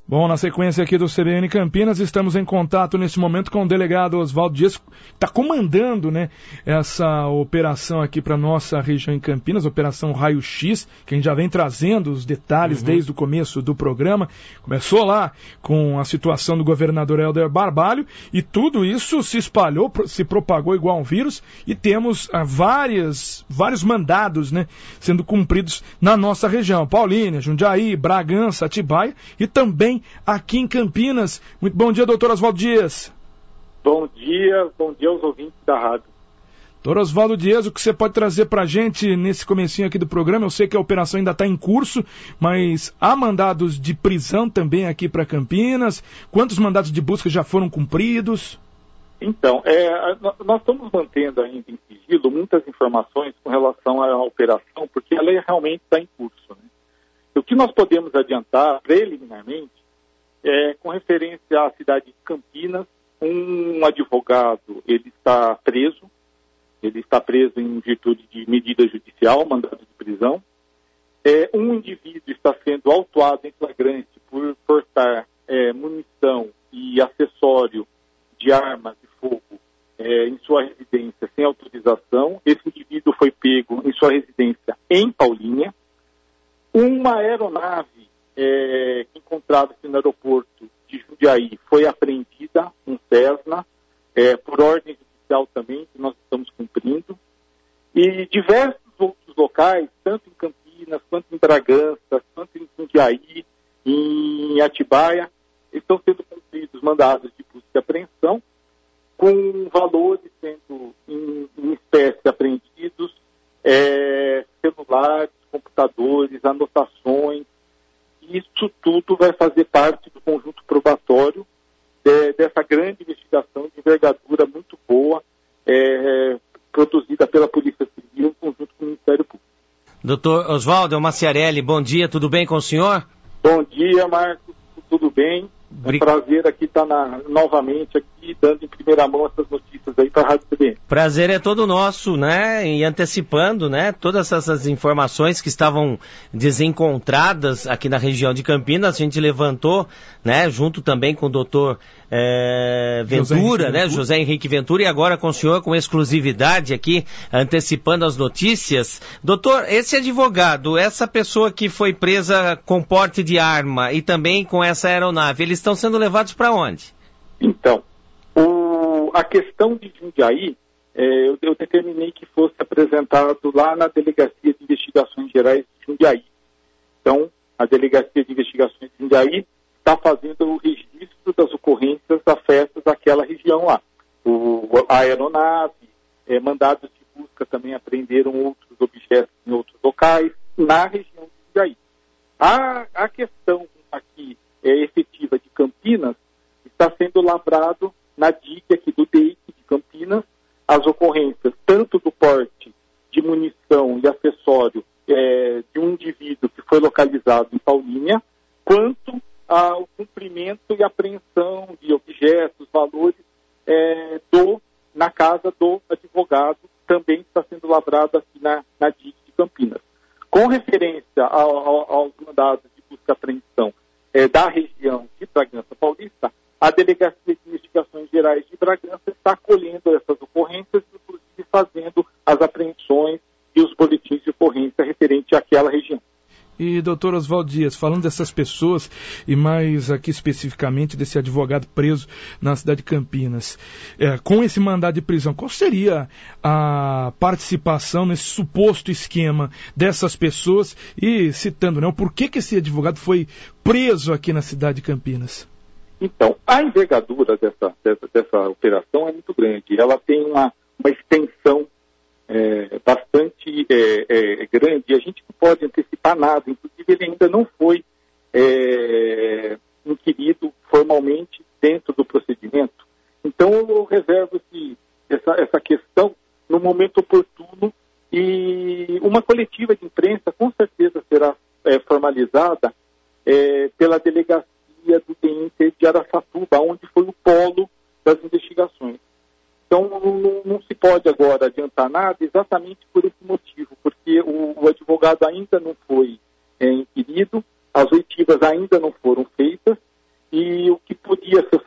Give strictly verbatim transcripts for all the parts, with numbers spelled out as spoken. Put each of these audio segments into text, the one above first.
Bom, na sequência aqui do C B N Campinas, estamos em contato nesse momento com o delegado Oswaldo Dias, que está comandando, né, essa operação aqui para nossa região em Campinas, Operação Raio X, que a gente já vem trazendo os detalhes uhum. desde o começo do programa. Começou lá com a situação do governador Helder Barbalho e tudo isso se espalhou, se propagou igual um vírus e temos ah, várias, vários mandados, né, sendo cumpridos na nossa região. Paulínia, Jundiaí, Bragança, Atibaia e também aqui em Campinas. Muito bom dia, doutor Oswaldo Dias. Bom dia, bom dia aos ouvintes da rádio. Doutor Oswaldo Dias, o que você pode trazer para a gente nesse comecinho aqui do programa? Eu sei que a operação ainda está em curso, mas há mandados de prisão também aqui para Campinas. Quantos mandados de busca já foram cumpridos? Então, é, nós estamos mantendo ainda em sigilo muitas informações com relação à operação, porque ela realmente está em curso, né? O que nós podemos adiantar preliminarmente é com referência à cidade de Campinas, um advogado, ele está preso, ele está preso em virtude de medida judicial, mandado de prisão. É, um indivíduo está sendo autuado em flagrante por portar é, munição e acessório de arma de fogo é, em sua residência sem autorização. Esse indivíduo foi pego em sua residência em Paulínia. Uma aeronave é, encontrada-se no aeroporto de Jundiaí foi apreendida, um Cessna, é, por ordem judicial também, que nós estamos cumprindo. E diversos outros locais, tanto em Campinas, quanto em Bragança, quanto em Jundiaí, em Atibaia, estão sendo cumpridos mandados de busca e apreensão, com valores sendo em, em espécie apreendidos, é, celulares, computadores, anotações. Isso tudo vai fazer parte do conjunto probatório de, dessa grande investigação de envergadura muito boa, é, produzida pela Polícia Civil em conjunto com o Ministério Público. Doutor Oswaldo, é o Maciarelli, bom dia, tudo bem com o senhor? Bom dia, Marcos, tudo bem? É um prazer aqui estar na, novamente aqui, dando em primeira mão essas notícias aí para a Rádio C B N. Prazer é todo nosso, né? E antecipando, né? Todas essas informações que estavam desencontradas aqui na região de Campinas, a gente levantou, né? Junto também com o doutor é, Ventura, José né? Ventura. José Henrique Ventura, e agora com o senhor com exclusividade aqui, antecipando as notícias. Doutor, esse advogado, essa pessoa que foi presa com porte de arma e também com essa aeronave, eles estão sendo levados para onde? Então, o, a questão de Jundiaí, é, eu, eu determinei que fosse apresentado lá na Delegacia de Investigações Gerais de Jundiaí. Então, a Delegacia de Investigações de Jundiaí está fazendo o registro das ocorrências afetas daquela região lá. O, a aeronave, é, mandados de busca também apreenderam outros objetos em outros locais, na região de Jundiaí. A, a questão aqui é, efetiva de Campinas está sendo lavrado na D I C aqui do D E I C de Campinas, as ocorrências tanto do porte de munição e acessório é, de um indivíduo que foi localizado em Paulínia, quanto ao cumprimento e apreensão de objetos, valores é, do, na casa do advogado, também está sendo lavrado aqui na, na D I C de Campinas. Com referência ao, ao, aos mandados de busca e apreensão é, da região de Bragança Paulista, a Delegacia de Investigações Gerais de Bragança está acolhendo essas ocorrências, inclusive fazendo as apreensões e os boletins de ocorrência referente àquela região. E, doutor Oswaldo Dias, falando dessas pessoas, e mais aqui especificamente desse advogado preso na cidade de Campinas, é, com esse mandado de prisão, qual seria a participação nesse suposto esquema dessas pessoas? E, citando, né, o porquê que esse advogado foi preso aqui na cidade de Campinas? Então, a envergadura dessa, dessa, dessa operação é muito grande. Ela tem uma, uma extensão é, bastante é, é, grande e a gente não pode antecipar nada. Inclusive, ele ainda não foi é, inquirido formalmente dentro do procedimento. Então, eu reservo esse, essa, essa questão no momento oportuno e uma coletiva de imprensa com certeza será é, formalizada é, pela delegacia do D I N de Araçatuba, onde foi o polo das investigações. Então, não, não se pode agora adiantar nada exatamente por esse motivo, porque o, o advogado ainda não foi é, inquirido, as oitivas ainda não foram feitas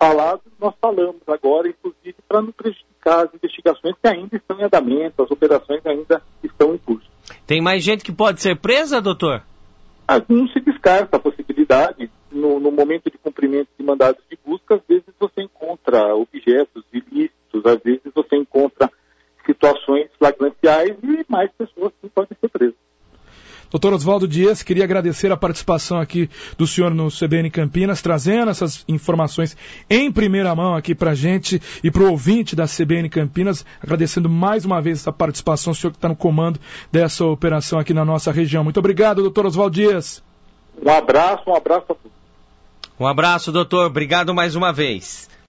falado, nós falamos agora, inclusive, para não prejudicar as investigações que ainda estão em andamento, as operações ainda estão em curso. Tem mais gente que pode ser presa, doutor? Ah, não se descarta a possibilidade. No, no momento de cumprimento de mandados de busca, às vezes você encontra objetos ilícitos, às vezes você encontra situações flagrantes e mais pessoas que podem ser presas. Doutor Oswaldo Dias, queria agradecer a participação aqui do senhor no C B N Campinas, trazendo essas informações em primeira mão aqui para a gente e para o ouvinte da C B N Campinas, agradecendo mais uma vez essa participação, o senhor que está no comando dessa operação aqui na nossa região. Muito obrigado, doutor Oswaldo Dias. Um abraço, um abraço a todos. Um abraço, doutor. Obrigado mais uma vez.